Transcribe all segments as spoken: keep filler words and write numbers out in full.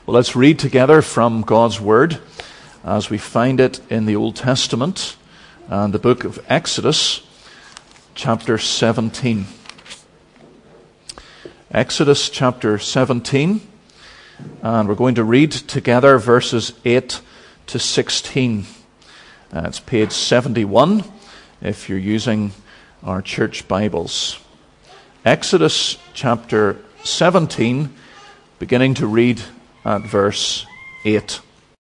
Well, let's read together from God's Word as we find it in the Old Testament and the book of Exodus, chapter seventeen. Exodus chapter seventeen, and we're going to read together verses eight to sixteen. Uh, it's page seventy-one if you're using our church Bibles. Exodus chapter seventeen, beginning to read at verse eight.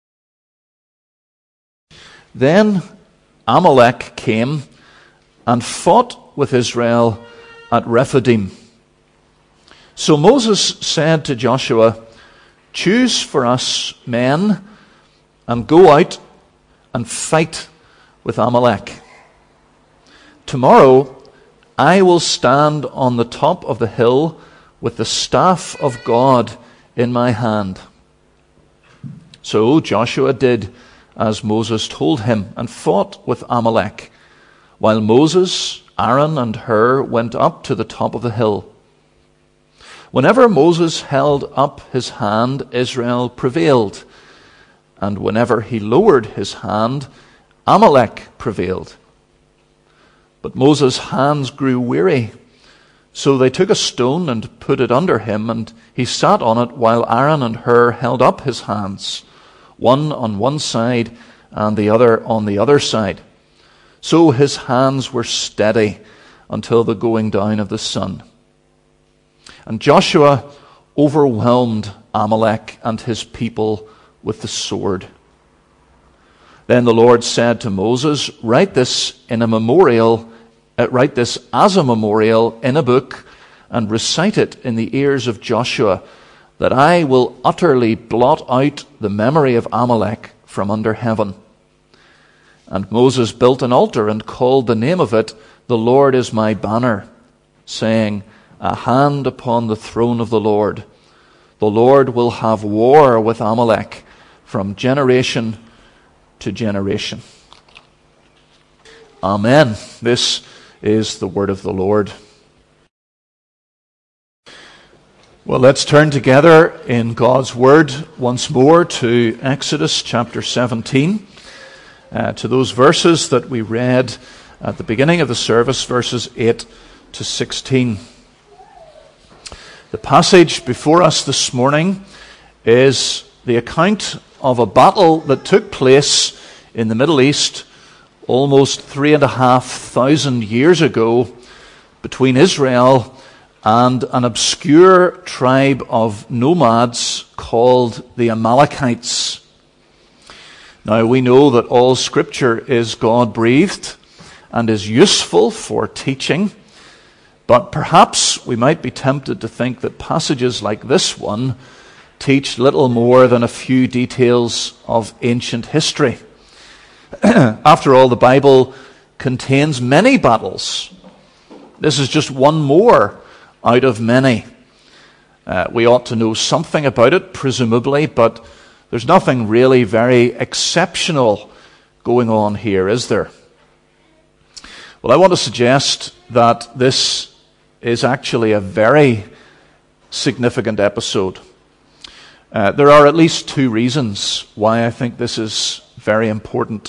Then Amalek came and fought with Israel at Rephidim. So Moses said to Joshua, "Choose for us men and go out and fight with Amalek. Tomorrow I will stand on the top of the hill with the staff of God in my hand." So Joshua did as Moses told him and fought with Amalek, while Moses, Aaron, and Hur went up to the top of the hill. Whenever Moses held up his hand, Israel prevailed, and whenever he lowered his hand, Amalek prevailed. But Moses' hands grew weary, so they took a stone and put it under him, and he sat on it while Aaron and Hur held up his hands, one on one side and the other on the other side. So his hands were steady until the going down of the sun. And Joshua overwhelmed Amalek and his people with the sword. Then the Lord said to Moses, "Write this in a memorial, uh, write this as a memorial in a book, and recite it in the ears of Joshua, that I will utterly blot out the memory of Amalek from under heaven." And Moses built an altar and called the name of it, "The Lord is my banner," saying, "A hand upon the throne of the Lord. The Lord will have war with Amalek from generation to generation." Amen. This is the word of the Lord. Well, let's turn together in God's Word once more to Exodus chapter seventeen, uh, to those verses that we read at the beginning of the service, verses eight to sixteen. The passage before us this morning is the account of a battle that took place in the Middle East almost three and a half thousand years ago between Israel and an obscure tribe of nomads called the Amalekites. Now, we know that all Scripture is God-breathed and is useful for teaching, but perhaps we might be tempted to think that passages like this one teach little more than a few details of ancient history. After all, the Bible contains many battles. This is just one more out of many. Uh, we ought to know something about it, presumably, but there's nothing really very exceptional going on here, is there? Well, I want to suggest that this is actually a very significant episode. Uh, there are at least two reasons why I think this is very important.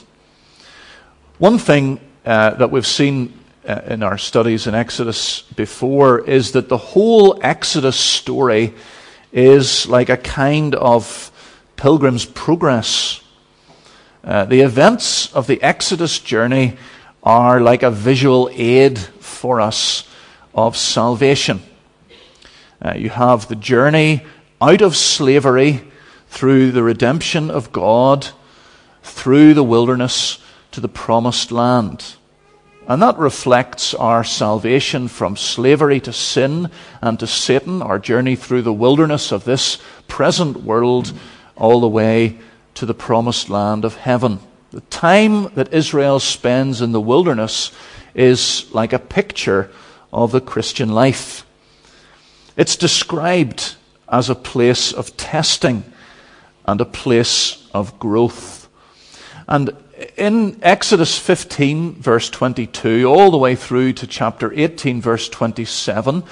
One thing uh, that we've seen uh, in our studies in Exodus before is that the whole Exodus story is like a kind of Pilgrim's Progress. Uh, the events of the Exodus journey are like a visual aid for us of salvation. Uh, you have the journey out of slavery through the redemption of God, through the wilderness to the promised land. And that reflects our salvation from slavery to sin and to Satan, our journey through the wilderness of this present world all the way to the promised land of heaven. The time that Israel spends in the wilderness is like a picture of the Christian life. It's described as a place of testing and a place of growth. And in Exodus fifteen, verse twenty-two, all the way through to chapter eighteen, verse twenty-seven,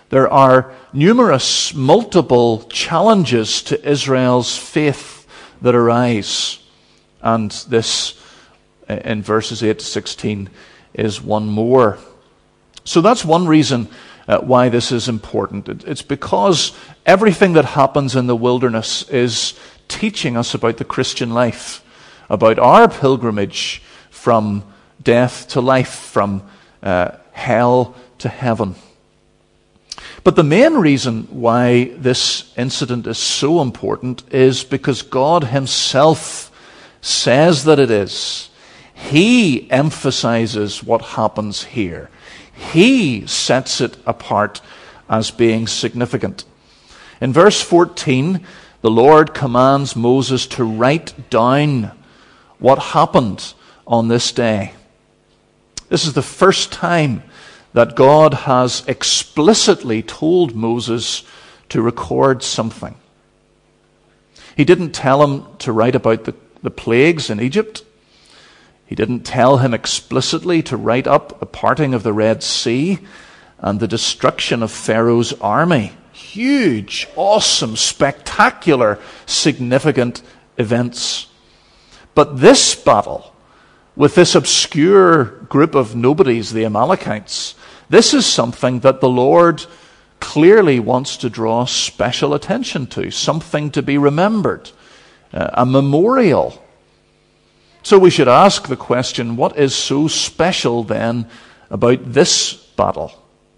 There are numerous, multiple challenges to Israel's faith that arise. And this, in verses eight to sixteen, is one more. So that's one reason uh, why this is important. It, it's because everything that happens in the wilderness is teaching us about the Christian life, about our pilgrimage from death to life, from uh, hell to heaven. But the main reason why this incident is so important is because God himself says that it is. He emphasizes what happens here. He sets it apart as being significant. In verse fourteen, the Lord commands Moses to write down what happened on this day. This is the first time that God has explicitly told Moses to record something. He didn't tell him to write about the, the plagues in Egypt. He didn't tell him explicitly to write up the parting of the Red Sea and the destruction of Pharaoh's army. Huge, awesome, spectacular, significant events. But this battle, with this obscure group of nobodies, the Amalekites, this is something that the Lord clearly wants to draw special attention to, something to be remembered, uh, a memorial. So we should ask the question, what is so special then about this battle?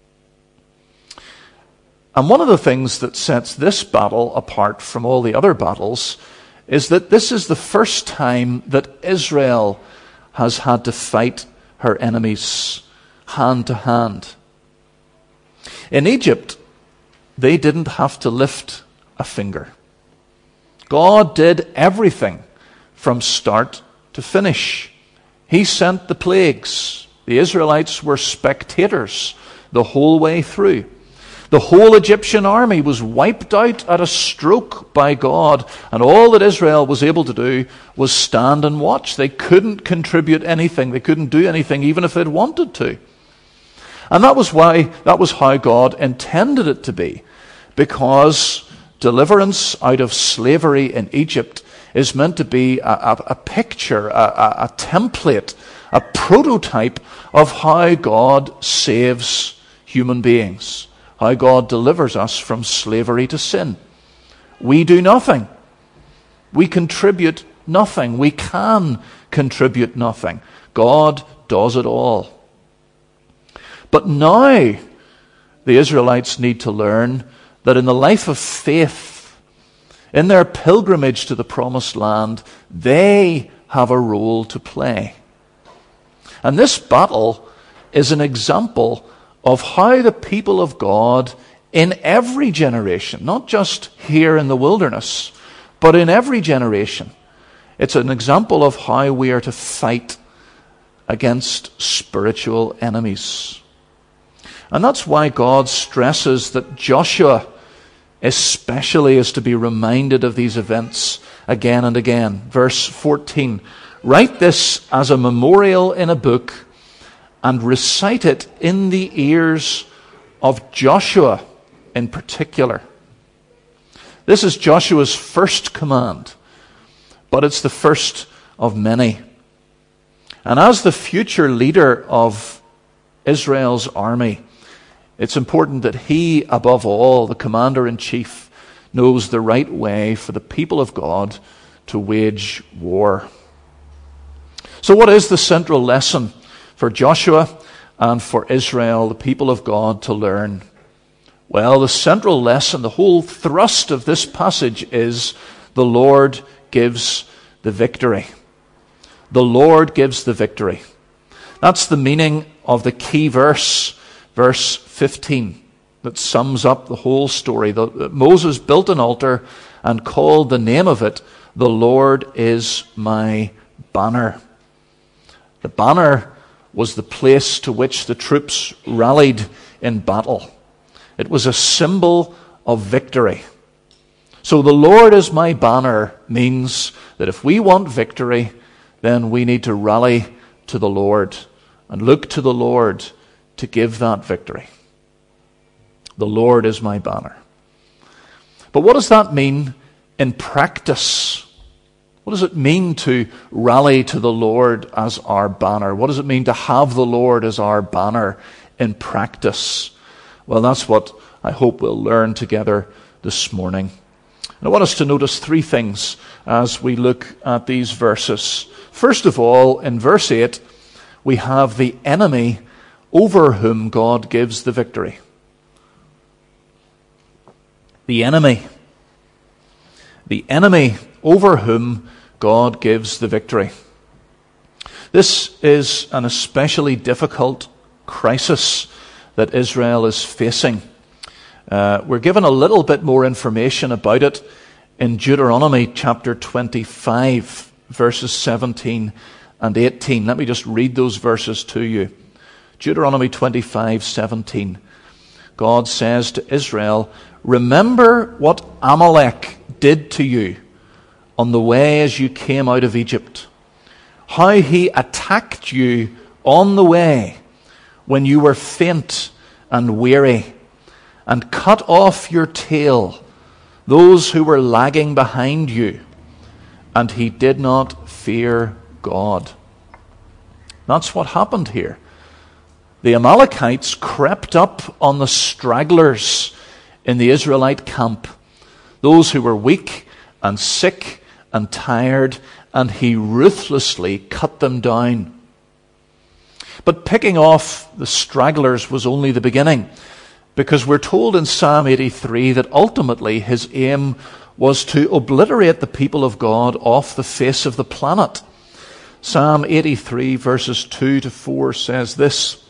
And one of the things that sets this battle apart from all the other battles is that this is the first time that Israel has had to fight her enemies hand to hand. In Egypt, they didn't have to lift a finger. God did everything from start to finish. He sent the plagues. The Israelites were spectators the whole way through. The whole Egyptian army was wiped out at a stroke by God, and all that Israel was able to do was stand and watch. They couldn't contribute anything. They couldn't do anything, even if they'd wanted to. And that was why, that was how God intended it to be, because deliverance out of slavery in Egypt is meant to be a, a, a picture, a, a, a template, a prototype of how God saves human beings, how God delivers us from slavery to sin. We do nothing. We contribute nothing. We can contribute nothing. God does it all. But now the Israelites need to learn that in the life of faith, in their pilgrimage to the promised land, they have a role to play. And this battle is an example of how the people of God in every generation, not just here in the wilderness, but in every generation, it's an example of how we are to fight against spiritual enemies. And that's why God stresses that Joshua especially is to be reminded of these events again and again. Verse fourteen, write this as a memorial in a book and recite it in the ears of Joshua in particular. This is Joshua's first command, but it's the first of many. And as the future leader of Israel's army, it's important that he, above all, the commander-in-chief, knows the right way for the people of God to wage war. So what is the central lesson for Joshua and for Israel, the people of God, to learn? Well, the central lesson, the whole thrust of this passage is the Lord gives the victory. The Lord gives the victory. That's the meaning of the key verse, verse fifteen, that sums up the whole story. The, Moses built an altar and called the name of it, "The Lord is my banner." The banner was the place to which the troops rallied in battle. It was a symbol of victory. So the Lord is my banner means that if we want victory, then we need to rally to the Lord and look to the Lord to give that victory. The Lord is my banner. But what does that mean in practice? What does it mean to rally to the Lord as our banner? What does it mean to have the Lord as our banner in practice? Well, that's what I hope we'll learn together this morning. And I want us to notice three things as we look at these verses. First of all, in verse eight, we have the enemy over whom God gives the victory. The enemy. The enemy over whom God gives the victory. This is an especially difficult crisis that Israel is facing. Uh, we're given a little bit more information about it in Deuteronomy chapter twenty-five, verses seventeen and eighteen. Let me just read those verses to you. Deuteronomy twenty-five, seventeen. God says to Israel, "Remember what Amalek did to you on the way as you came out of Egypt, how he attacked you on the way when you were faint and weary, and cut off your tail, those who were lagging behind you, and he did not fear God." That's what happened here. The Amalekites crept up on the stragglers in the Israelite camp, those who were weak and sick and tired, and he ruthlessly cut them down. But picking off the stragglers was only the beginning, because we're told in Psalm eighty-three that ultimately his aim was to obliterate the people of God off the face of the planet. Psalm eighty-three, verses two to four says this: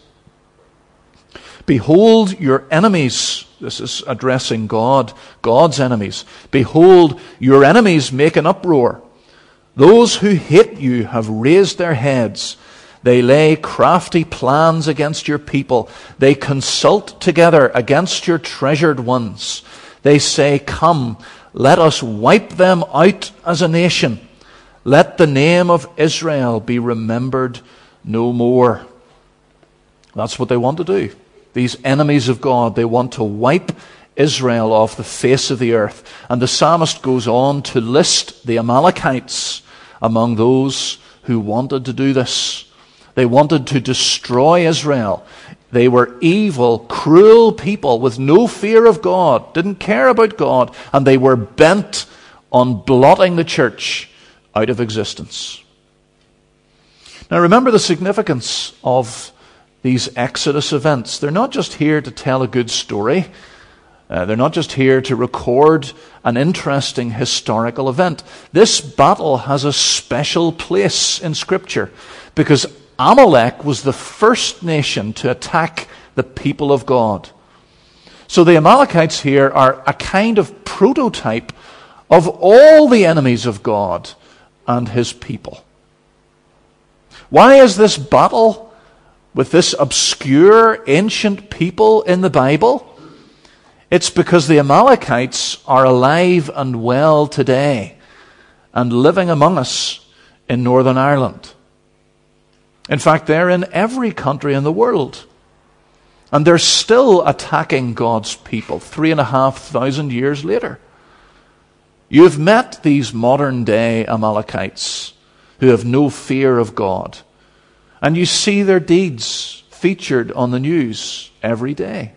"Behold your enemies," this is addressing God, God's enemies. "Behold, your enemies make an uproar. Those who hate you have raised their heads. They lay crafty plans against your people. They consult together against your treasured ones. They say, 'Come, let us wipe them out as a nation. Let the name of Israel be remembered no more.'" That's what they want to do. These enemies of God, they want to wipe Israel off the face of the earth. And the psalmist goes on to list the Amalekites among those who wanted to do this. They wanted to destroy Israel. They were evil, cruel people with no fear of God, didn't care about God, and they were bent on blotting the church out of existence. Now remember the significance of these Exodus events. They're not just here to tell a good story. Uh, they're not just here to record an interesting historical event. This battle has a special place in Scripture because Amalek was the first nation to attack the people of God. So the Amalekites here are a kind of prototype of all the enemies of God and his people. Why is this battle with this obscure ancient people in the Bible? It's because the Amalekites are alive and well today and living among us in Northern Ireland. In fact, they're in every country in the world. And they're still attacking God's people three and a half thousand years later. You've met these modern day Amalekites who have no fear of God. And you see their deeds featured on the news every day.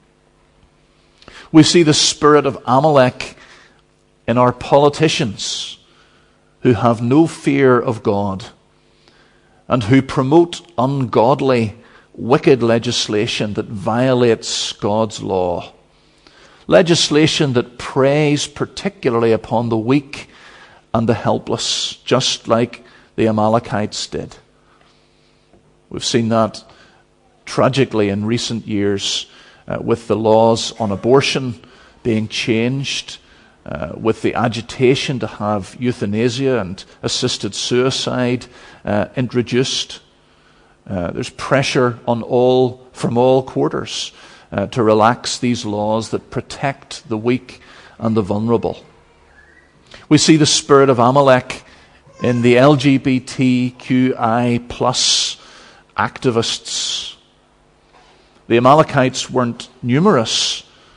We see the spirit of Amalek in our politicians who have no fear of God and who promote ungodly, wicked legislation that violates God's law. Legislation that preys particularly upon the weak and the helpless, just like the Amalekites did. We've seen that tragically in recent years uh, with the laws on abortion being changed, uh, with the agitation to have euthanasia and assisted suicide uh, introduced. Uh, there's pressure on all from all quarters uh, to relax these laws that protect the weak and the vulnerable. We see the spirit of Amalek in the L G B T Q I plus activists. The Amalekites weren't numerous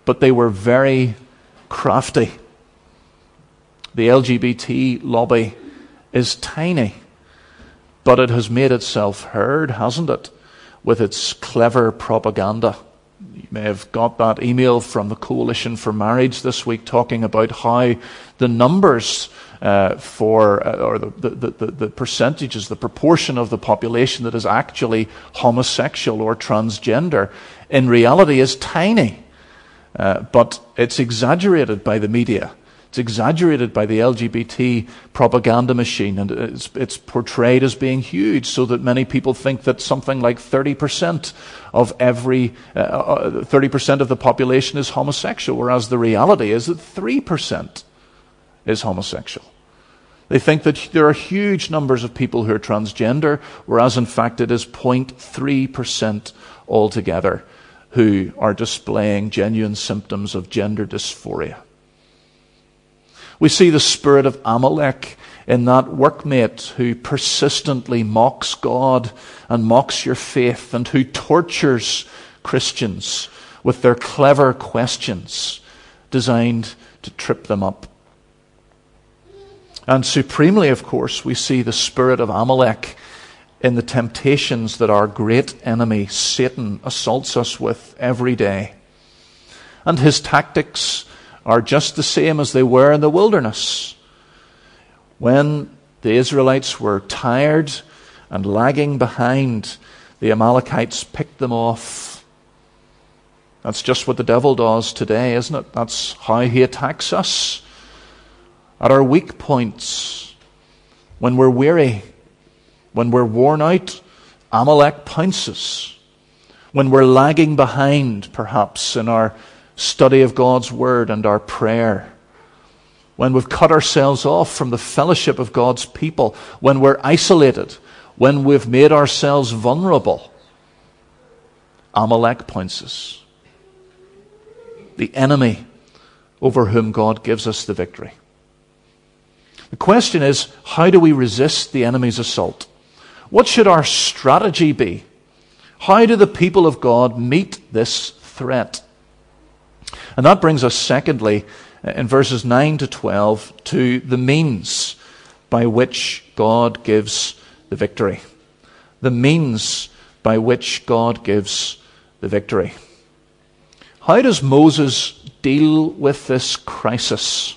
but they were very crafty. The L G B T lobby is tiny, but it has made itself heard, hasn't it, with its clever propaganda. You may have got that email from the Coalition for Marriage this week talking about how the numbers uh, for, uh, or the, the, the, the percentages, the proportion of the population that is actually homosexual or transgender, in reality is tiny. Uh, but it's exaggerated by the media. It's exaggerated by the L G B T propaganda machine, and it's, it's portrayed as being huge, so that many people think that something like thirty percent of every, uh, thirty percent of the population is homosexual, whereas the reality is that three percent is homosexual. They think that there are huge numbers of people who are transgender, whereas in fact it is zero point three percent altogether who are displaying genuine symptoms of gender dysphoria. We see the spirit of Amalek in that workmate who persistently mocks God and mocks your faith, and who tortures Christians with their clever questions designed to trip them up. And supremely, of course, we see the spirit of Amalek in the temptations that our great enemy, Satan, assaults us with every day. And his tactics are just the same as they were in the wilderness. When the Israelites were tired and lagging behind, the Amalekites picked them off. That's just what the devil does today, isn't it? That's how he attacks us. At our weak points, when we're weary, when we're worn out, Amalek pounces. When we're lagging behind, perhaps, in our study of God's Word and our prayer, when we've cut ourselves off from the fellowship of God's people, when we're isolated, when we've made ourselves vulnerable, Amalek pounces. The enemy over whom God gives us the victory. The question is, how do we resist the enemy's assault? What should our strategy be? How do the people of God meet this threat? And that brings us, secondly, in verses nine to twelve, to the means by which God gives the victory. The means by which God gives the victory. How does Moses deal with this crisis?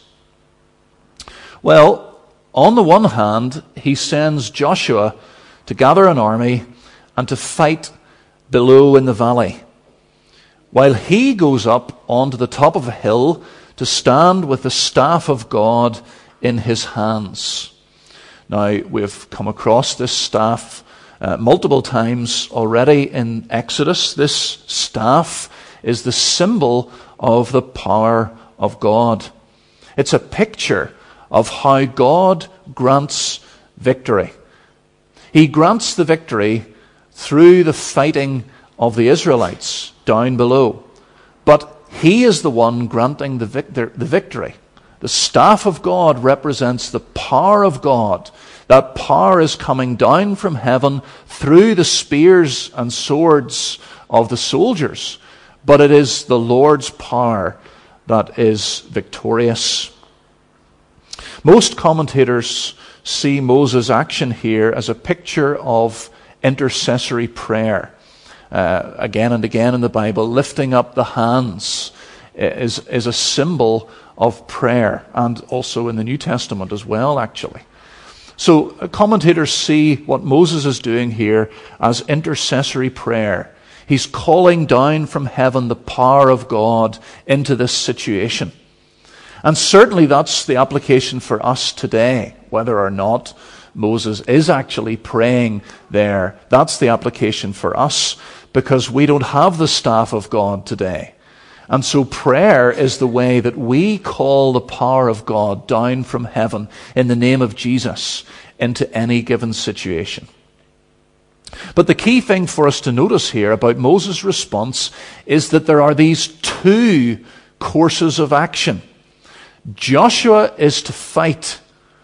Well, on the one hand, he sends Joshua to gather an army and to fight below in the valley, while he goes up onto the top of a hill to stand with the staff of God in his hands. Now, we've come across this staff uh, multiple times already in Exodus. This staff is the symbol of the power of God. It's a picture of how God grants victory. He grants the victory through the fighting of the Israelites down below. But he is the one granting the, victor, the victory. The staff of God represents the power of God. That power is coming down from heaven through the spears and swords of the soldiers. But it is the Lord's power that is victorious. Most commentators see Moses' action here as a picture of intercessory prayer. Uh, again and again in the Bible, lifting up the hands is, is a symbol of prayer, and also in the New Testament as well, actually. So uh, commentators see what Moses is doing here as intercessory prayer. He's calling down from heaven the power of God into this situation. And certainly that's the application for us today, whether or not Moses is actually praying there. That's the application for us, because we don't have the staff of God today. And so prayer is the way that we call the power of God down from heaven in the name of Jesus into any given situation. But the key thing for us to notice here about Moses' response is that there are these two courses of action. Joshua is to fight.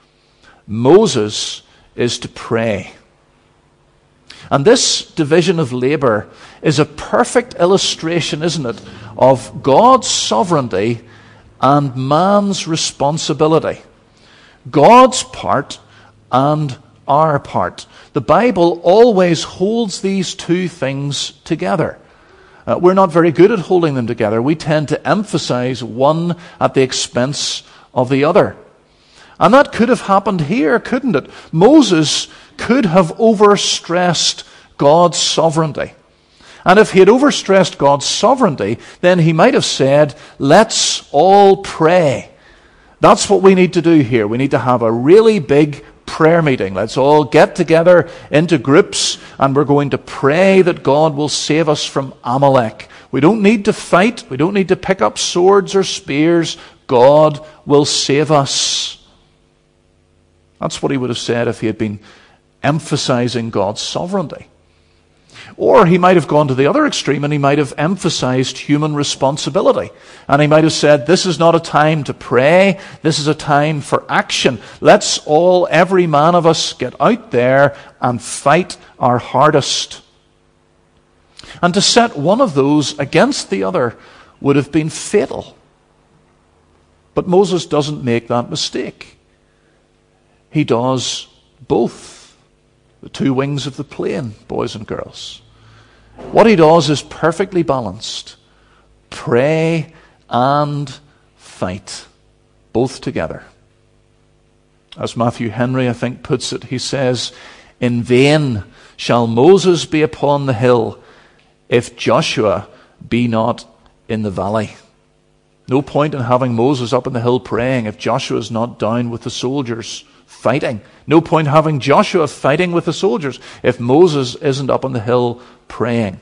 Moses is to pray. And this division of labor is a perfect illustration, isn't it, of God's sovereignty and man's responsibility. God's part and our part. The Bible always holds these two things together. Uh, we're not very good at holding them together. We tend to emphasize one at the expense of the other. And that could have happened here, couldn't it? Moses could have overstressed God's sovereignty. And if he had overstressed God's sovereignty, then he might have said, let's all pray. That's what we need to do here. We need to have a really big prayer meeting. Let's all get together into groups and we're going to pray that God will save us from Amalek. We don't need to fight. We don't need to pick up swords or spears. God will save us. That's what he would have said if he had been emphasizing God's sovereignty. Or he might have gone to the other extreme and he might have emphasized human responsibility. And he might have said, this is not a time to pray, this is a time for action. Let's all, every man of us, get out there and fight our hardest. And to set one of those against the other would have been fatal. But Moses doesn't make that mistake. He does both. The two wings of the plane, boys and girls. What he does is perfectly balanced. Pray and fight, both together. As Matthew Henry, I think, puts it, he says, in vain shall Moses be upon the hill if Joshua be not in the valley. No point in having Moses up on the hill praying if Joshua is not down with the soldiers fighting. No point having Joshua fighting with the soldiers if Moses isn't up on the hill praying.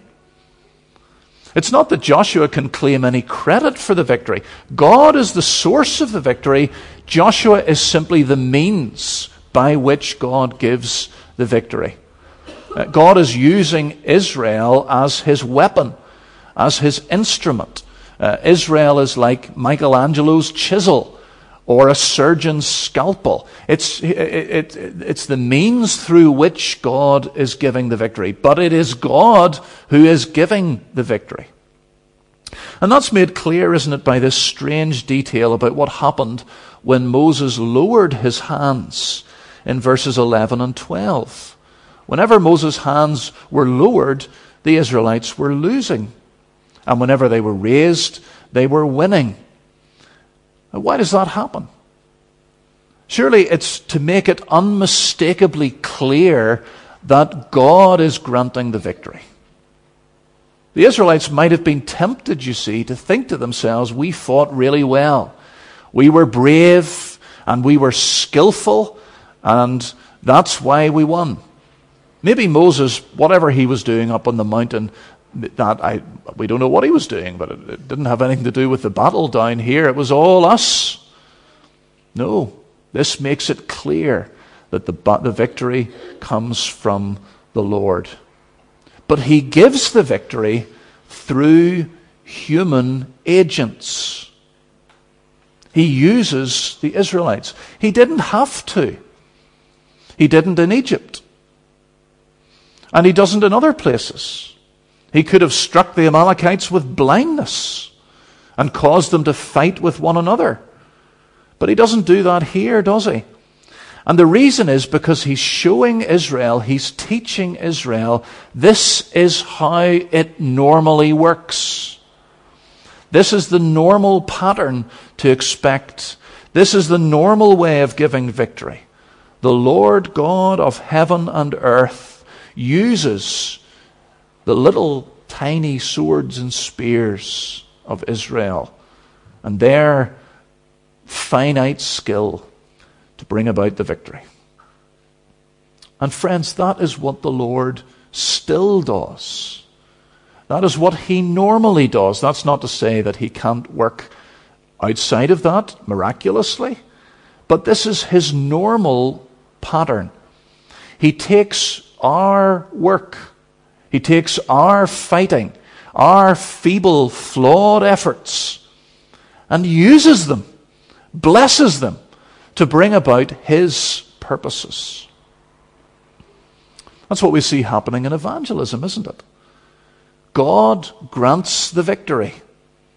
It's not that Joshua can claim any credit for the victory. God is the source of the victory. Joshua is simply the means by which God gives the victory. Uh, God is using Israel as his weapon, as his instrument. Uh, Israel is like Michelangelo's chisel or a surgeon's scalpel. It's, it, it, it's the means through which God is giving the victory. But it is God who is giving the victory. And that's made clear, isn't it, by this strange detail about what happened when Moses lowered his hands in verses eleven and twelve. Whenever Moses' hands were lowered, the Israelites were losing. And whenever they were raised, they were winning. Why does that happen? Surely it's to make it unmistakably clear that God is granting the victory. The Israelites might have been tempted, you see, to think to themselves, we fought really well. We were brave and we were skillful and that's why we won. Maybe Moses, whatever he was doing up on the mountain, that I we don't know what he was doing, but it, it didn't have anything to do with the battle down here. It was all us. No, this makes it clear that the, the victory comes from the Lord. But he gives the victory through human agents. He uses the Israelites. He didn't have to. He didn't in Egypt. And he doesn't in other places. He could have struck the Amalekites with blindness and caused them to fight with one another. But he doesn't do that here, does he? And the reason is because he's showing Israel, he's teaching Israel, this is how it normally works. This is the normal pattern to expect. This is the normal way of giving victory. The Lord God of heaven and earth uses the little tiny swords and spears of Israel and their finite skill to bring about the victory. And friends, that is what the Lord still does. That is what he normally does. That's not to say that he can't work outside of that miraculously, but this is his normal pattern. He takes our work, he takes our fighting, our feeble, flawed efforts, and uses them, blesses them, to bring about his purposes. That's what we see happening in evangelism, isn't it? God grants the victory.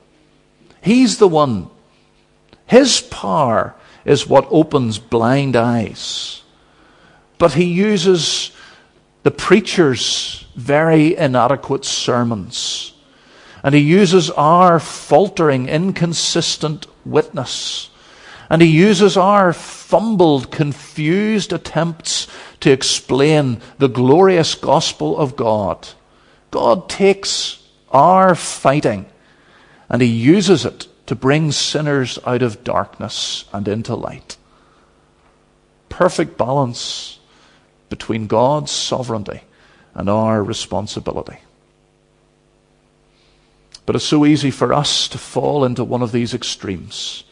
He's the one. His power is what opens blind eyes. But he uses the preacher's very inadequate sermons. And he uses our faltering, inconsistent witness. And he uses our fumbled, confused attempts to explain the glorious gospel of God. God takes our fighting and he uses it to bring sinners out of darkness and into light. Perfect balance between God's sovereignty and our responsibility. But it's so easy for us to fall into one of these extremes.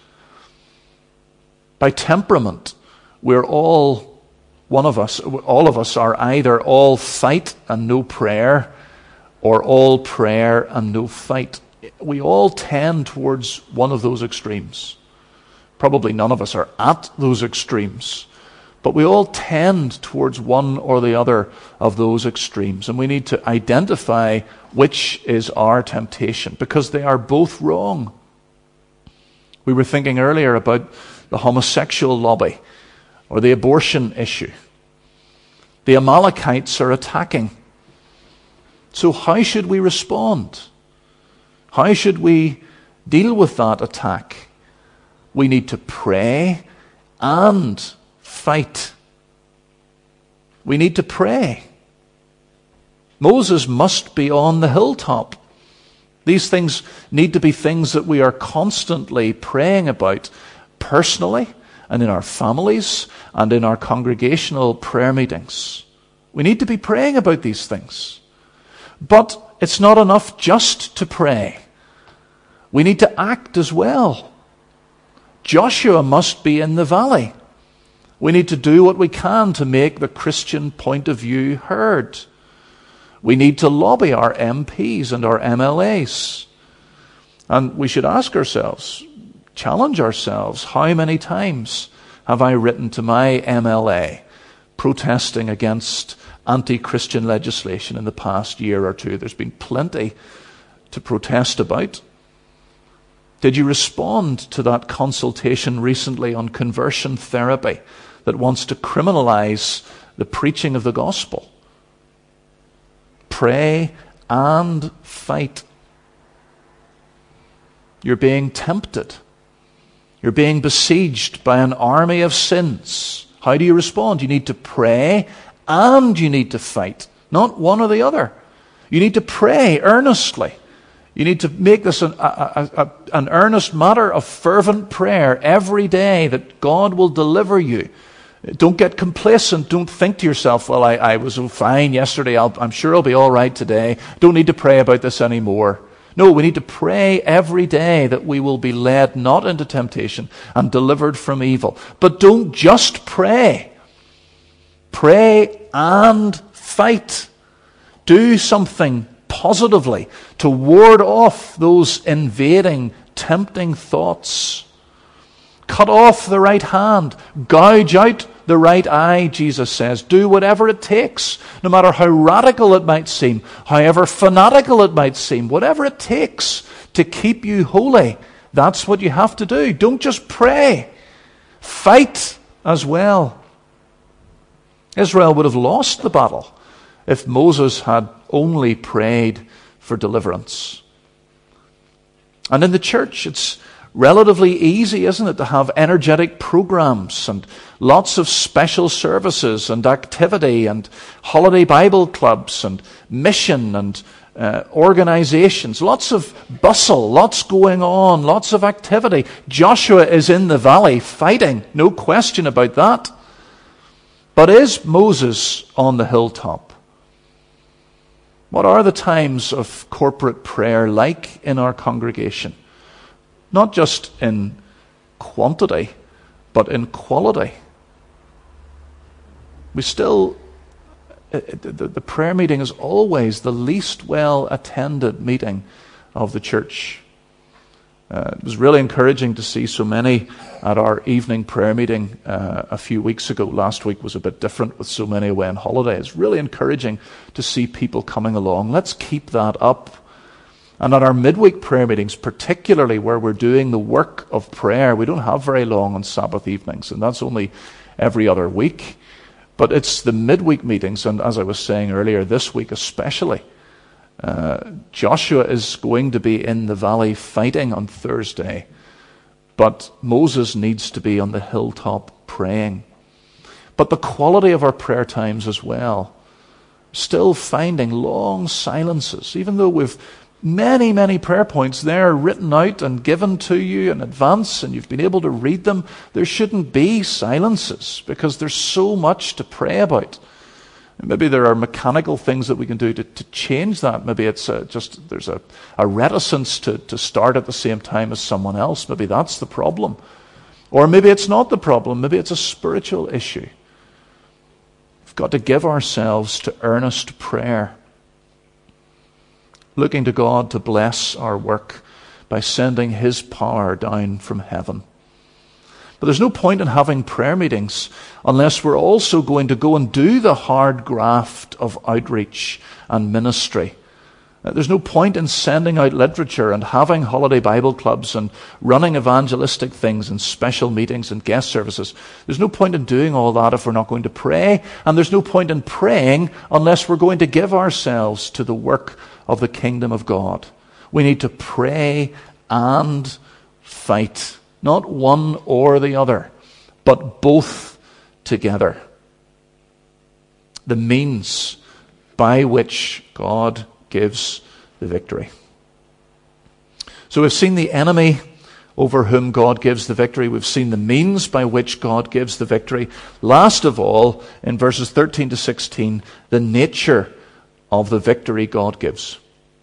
By temperament, we're all, one of us, all of us are either all fight and no prayer, or all prayer and no fight. We all tend towards one of those extremes. Probably none of us are at those extremes, but we all tend towards one or the other of those extremes, and we need to identify which is our temptation, because they are both wrong. We were thinking earlier about the homosexual lobby or the abortion issue. The Amalekites are attacking. So how should we respond? How should we deal with that attack? We need to pray and fight. We need to pray. Moses must be on the hilltop. These things need to be things that we are constantly praying about, personally and in our families and in our congregational prayer meetings. We need to be praying about these things. But it's not enough just to pray. We need to act as well. Joshua must be in the valley. We need to do what we can to make the Christian point of view heard. We need to lobby our M Ps and our M L As. And we should ask ourselves, challenge ourselves, how many times have I written to my M L A protesting against anti-Christian legislation in the past year or two? There's been plenty to protest about. Did you respond to that consultation recently on conversion therapy that wants to criminalize the preaching of the gospel? Pray and fight. You're being tempted. You're being besieged by an army of sins. How do you respond? You need to pray and you need to fight. Not one or the other. You need to pray earnestly. You need to make this an, a, a, an earnest matter of fervent prayer every day that God will deliver you. Don't get complacent. Don't think to yourself, well, I, I was fine yesterday. I'll, I'm sure I'll be all right today. Don't need to pray about this anymore. No, we need to pray every day that we will be led not into temptation and delivered from evil. But don't just pray. Pray and fight. Do something positively to ward off those invading, tempting thoughts. Cut off the right hand. Gouge out the right eye, Jesus says. Do whatever it takes, no matter how radical it might seem, however fanatical it might seem, whatever it takes to keep you holy. That's what you have to do. Don't just pray. Fight as well. Israel would have lost the battle if Moses had only prayed for deliverance. And in the church, it's relatively easy, isn't it, to have energetic programs and lots of special services and activity and holiday Bible clubs and mission and uh, organizations. Lots of bustle, lots going on, lots of activity. Joshua is in the valley fighting, no question about that. But is Moses on the hilltop? What are the times of corporate prayer like in our congregation? Not just in quantity, but in quality. We still, the, the prayer meeting is always the least well attended meeting of the church. Uh, it was really encouraging to see so many at our evening prayer meeting uh, a few weeks ago. Last week was a bit different with so many away on holiday. It's really encouraging to see people coming along. Let's keep that up. And at our midweek prayer meetings, particularly where we're doing the work of prayer, we don't have very long on Sabbath evenings, and that's only every other week. But it's the midweek meetings, and as I was saying earlier, this week especially, uh, Joshua is going to be in the valley fighting on Thursday, but Moses needs to be on the hilltop praying. But the quality of our prayer times as well, still finding long silences, even though we've many, many prayer points there written out and given to you in advance, and you've been able to read them. There shouldn't be silences because there's so much to pray about. Maybe there are mechanical things that we can do to, to change that. Maybe it's uh, just there's a, a reticence to, to start at the same time as someone else. Maybe that's the problem. Or maybe it's not the problem. Maybe it's a spiritual issue. We've got to give ourselves to earnest prayer, looking to God to bless our work by sending His power down from heaven. But there's no point in having prayer meetings unless we're also going to go and do the hard graft of outreach and ministry. There's no point in sending out literature and having holiday Bible clubs and running evangelistic things and special meetings and guest services. There's no point in doing all that if we're not going to pray. And there's no point in praying unless we're going to give ourselves to the work of the kingdom of God. We need to pray and fight. Not one or the other, but both together. The means by which God gives the victory. So we've seen the enemy over whom God gives the victory. We've seen the means by which God gives the victory. Last of all, in verses thirteen to sixteen, the nature of the victory God gives.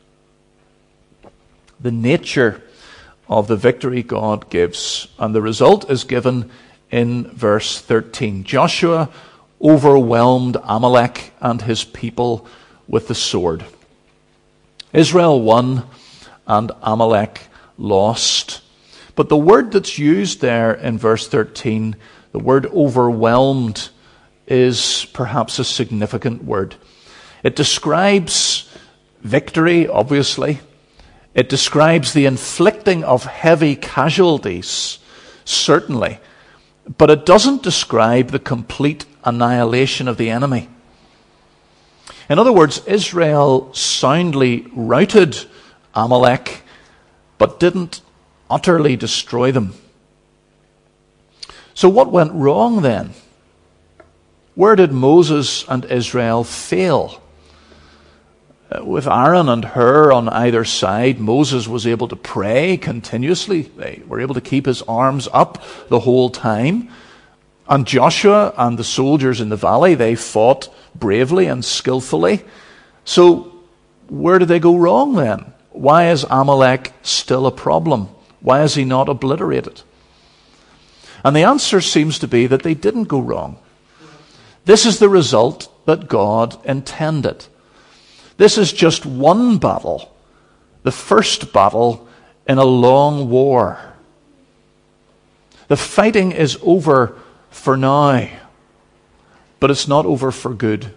The nature of the victory God gives. And the result is given in verse thirteen. Joshua overwhelmed Amalek and his people with the sword. Israel won and Amalek lost. But the word that's used there in verse thirteen, the word overwhelmed, is perhaps a significant word. It describes victory, obviously. It describes the inflicting of heavy casualties, certainly. But it doesn't describe the complete annihilation of the enemy. In other words, Israel soundly routed Amalek, but didn't utterly destroy them. So what went wrong then? Where did Moses and Israel fail? With Aaron and Hur on either side, Moses was able to pray continuously. They were able to keep his arms up the whole time. And Joshua and the soldiers in the valley, they fought bravely and skillfully. So where did they go wrong then? Why is Amalek still a problem? Why is he not obliterated? And the answer seems to be that they didn't go wrong. This is the result that God intended. This is just one battle, the first battle in a long war. The fighting is over for now, but it's not over for good.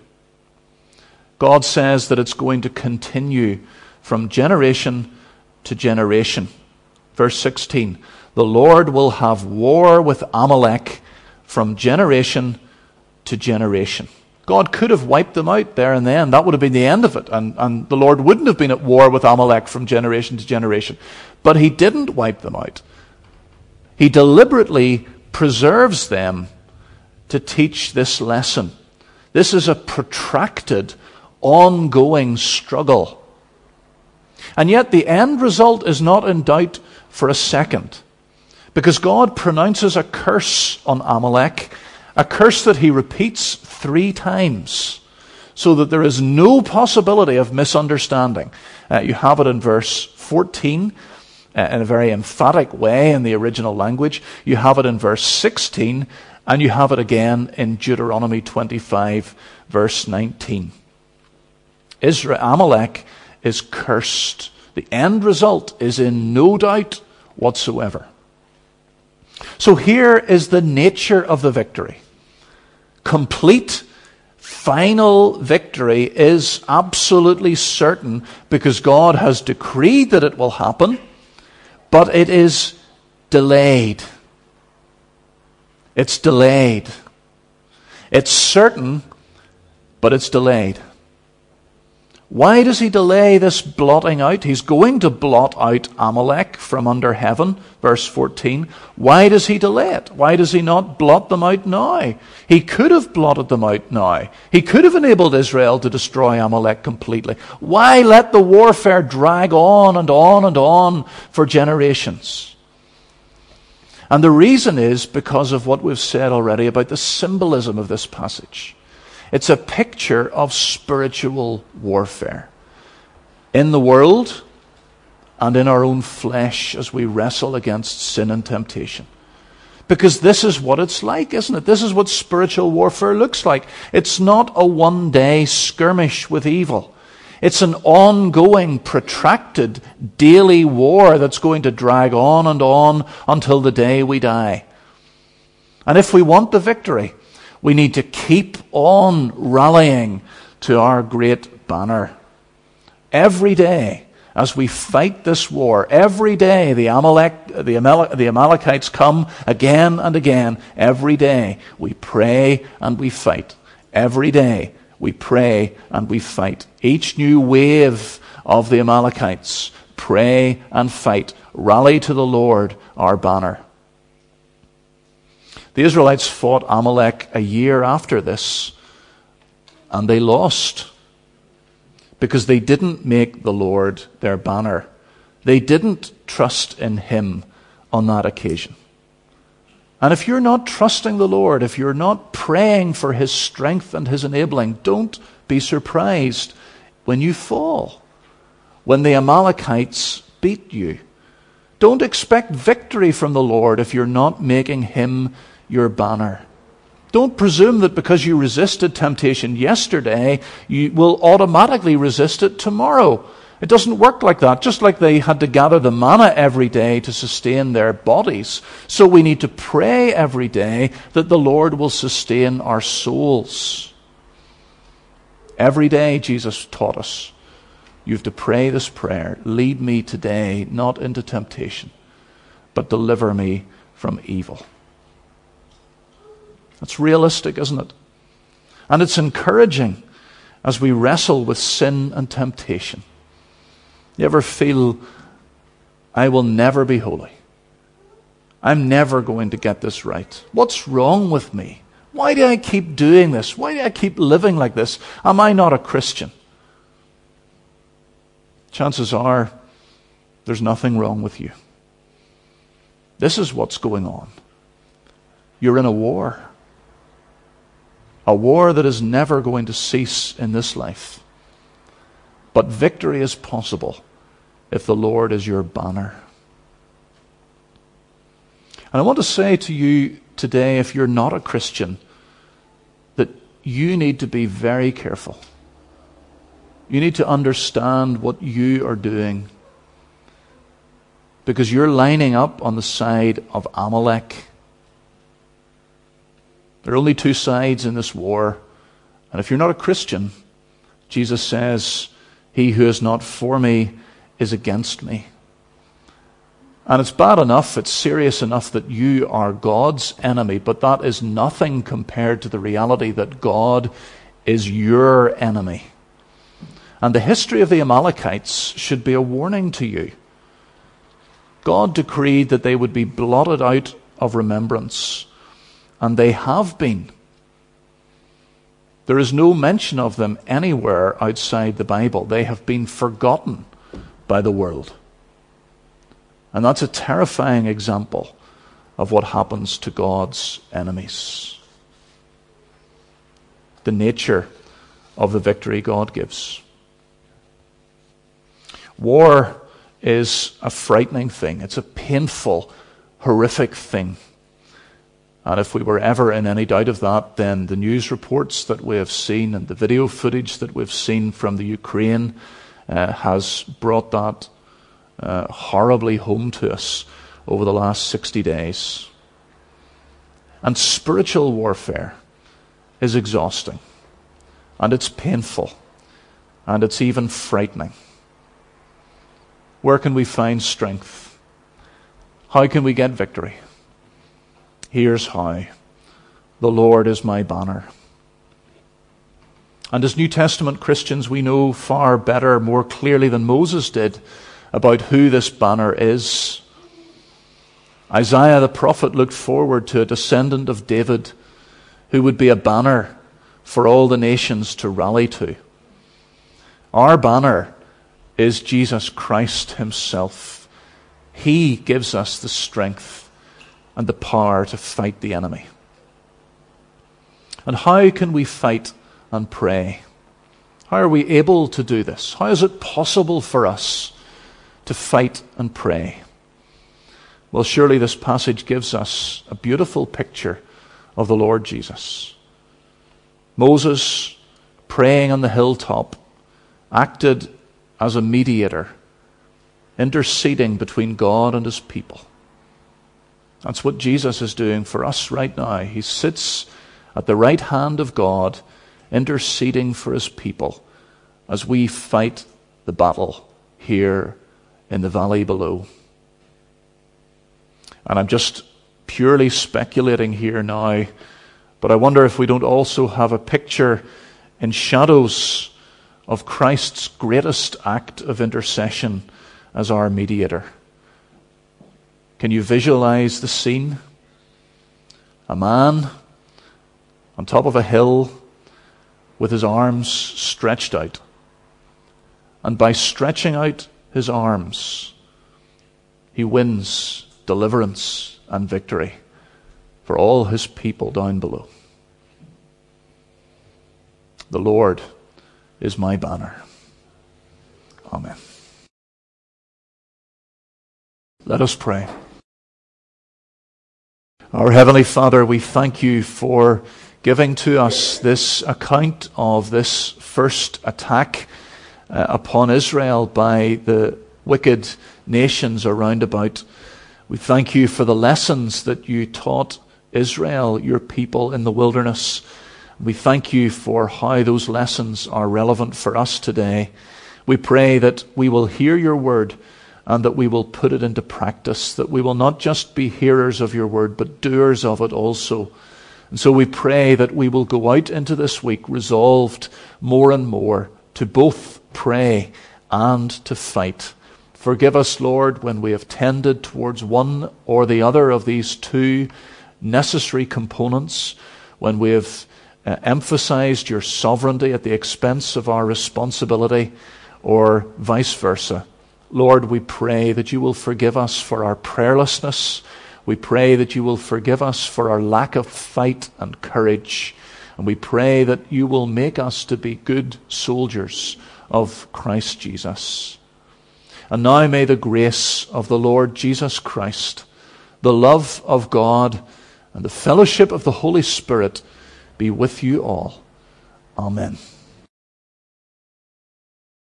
God says that it's going to continue from generation to generation. Verse sixteen, the Lord will have war with Amalek from generation to generation. God could have wiped them out there and then. That would have been the end of it. And, and the Lord wouldn't have been at war with Amalek from generation to generation. But He didn't wipe them out. He deliberately preserves them to teach this lesson. This is a protracted, ongoing struggle. And yet the end result is not in doubt for a second. Because God pronounces a curse on Amalek, a curse that He repeats three times, so that there is no possibility of misunderstanding. Uh, you have it in verse fourteen, uh, in a very emphatic way in the original language. You have it in verse sixteen, and you have it again in Deuteronomy twenty-five, verse nineteen. Israel, Amalek is cursed. The end result is in no doubt whatsoever. So here is the nature of the victory. Complete, final victory is absolutely certain because God has decreed that it will happen, but it is delayed. It's delayed. It's certain, but it's delayed. Why does he delay this blotting out? He's going to blot out Amalek from under heaven, verse fourteen. Why does he delay it? Why does he not blot them out now? He could have blotted them out now. He could have enabled Israel to destroy Amalek completely. Why let the warfare drag on and on and on for generations? And the reason is because of what we've said already about the symbolism of this passage. It's a picture of spiritual warfare in the world and in our own flesh as we wrestle against sin and temptation. Because this is what it's like, isn't it? This is what spiritual warfare looks like. It's not a one-day skirmish with evil. It's an ongoing, protracted, daily war that's going to drag on and on until the day we die. And if we want the victory, we need to keep on rallying to our great banner. Every day, as we fight this war, every day the, Amalek, the, Amalek, the Amalekites come again and again. Every day we pray and we fight. Every day we pray and we fight. Each new wave of the Amalekites, pray and fight. Rally to the Lord, our banner. The Israelites fought Amalek a year after this, and they lost because they didn't make the Lord their banner. They didn't trust in him on that occasion. And if you're not trusting the Lord, if you're not praying for his strength and his enabling, don't be surprised when you fall, when the Amalekites beat you. Don't expect victory from the Lord if you're not making him your banner. Don't presume that because you resisted temptation yesterday, you will automatically resist it tomorrow. It doesn't work like that. Just like they had to gather the manna every day to sustain their bodies, so we need to pray every day that the Lord will sustain our souls. Every day, Jesus taught us, you have to pray this prayer: lead me today not into temptation, but deliver me from evil. That's realistic, isn't it? And it's encouraging as we wrestle with sin and temptation. You ever feel, I will never be holy? I'm never going to get this right. What's wrong with me? Why do I keep doing this? Why do I keep living like this? Am I not a Christian? Chances are there's nothing wrong with you. This is what's going on. You're in a war. A war that is never going to cease in this life. But victory is possible if the Lord is your banner. And I want to say to you today, if you're not a Christian, that you need to be very careful. You need to understand what you are doing, because you're lining up on the side of Amalek. There are only two sides in this war. And if you're not a Christian, Jesus says, he who is not for me is against me. And it's bad enough, it's serious enough that you are God's enemy, but that is nothing compared to the reality that God is your enemy. And the history of the Amalekites should be a warning to you. God decreed that they would be blotted out of remembrance. And they have been. There is no mention of them anywhere outside the Bible. They have been forgotten by the world. And that's a terrifying example of what happens to God's enemies. The nature of the victory God gives. War is a frightening thing. It's a painful, horrific thing. And if we were ever in any doubt of that, then the news reports that we have seen and the video footage that we've seen from the Ukraine uh, has brought that uh, horribly home to us over the last sixty days. And spiritual warfare is exhausting. and it's painful, and it's even frightening. Where can we find strength? How can we get victory? Here's how. The Lord is my banner. And as New Testament Christians, we know far better, more clearly than Moses did, about who this banner is. Isaiah the prophet looked forward to a descendant of David who would be a banner for all the nations to rally to. Our banner is Jesus Christ himself. He gives us the strength and the power to fight the enemy. And how can we fight and pray? How are we able to do this? How is it possible for us to fight and pray? Well, surely this passage gives us a beautiful picture of the Lord Jesus. Moses, praying on the hilltop, acted as a mediator, interceding between God and his people. That's what Jesus is doing for us right now. He sits at the right hand of God, interceding for his people as we fight the battle here in the valley below. And I'm just purely speculating here now, but I wonder if we don't also have a picture in shadows of Christ's greatest act of intercession as our mediator. Can you visualize the scene? A man on top of a hill with his arms stretched out. And by stretching out his arms, he wins deliverance and victory for all his people down below. The Lord is my banner. Amen. Let us pray. Our Heavenly Father, we thank you for giving to us this account of this first attack uh, upon Israel by the wicked nations around about. We thank you for the lessons that you taught Israel, your people in the wilderness. We thank you for how those lessons are relevant for us today. We pray that we will hear your word and that we will put it into practice, that we will not just be hearers of your word, but doers of it also. And so we pray that we will go out into this week resolved more and more to both pray and to fight. Forgive us, Lord, when we have tended towards one or the other of these two necessary components, when we have uh, emphasized your sovereignty at the expense of our responsibility, or vice versa. Lord, we pray that you will forgive us for our prayerlessness. We pray that you will forgive us for our lack of fight and courage. And we pray that you will make us to be good soldiers of Christ Jesus. And now may the grace of the Lord Jesus Christ, the love of God, and the fellowship of the Holy Spirit be with you all. Amen.